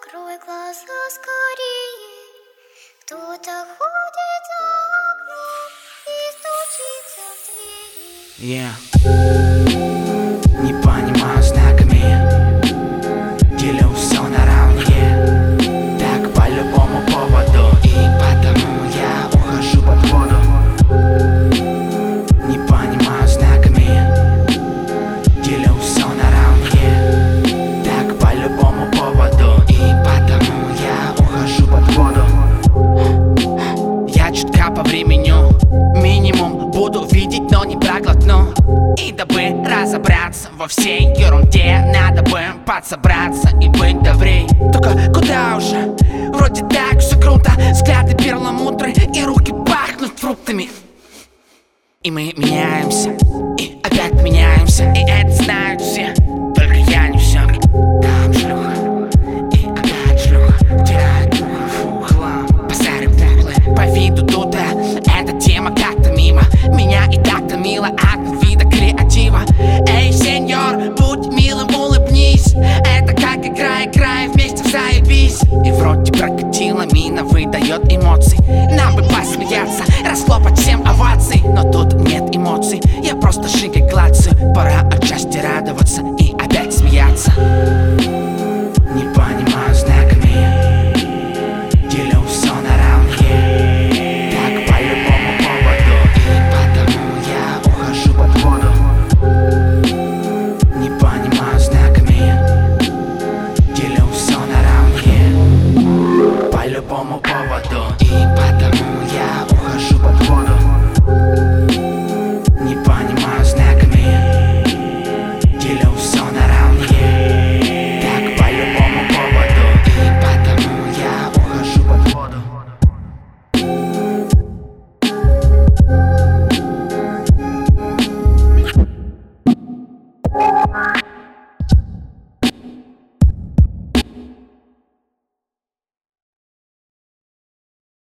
Открой глаза скорее, кто-то ходит за окном и стучится в двери. Не понимаю знаками, делю все наравне, так по любому поводу, и потому я ухожу под воду. Не понимаю знаками, делю все наравне, так по любому поводу, и потому я ухожу под воду. Я чутка по времени, минимум буду видеть, но не проглотну. И дабы разобраться во всей ерунде, надо бы подсобраться и быть добрей. Только куда уже? Вроде так все круто, взгляды перламутры и руки пахнут фруктами. И мы меняемся, и опять меняемся, и это значит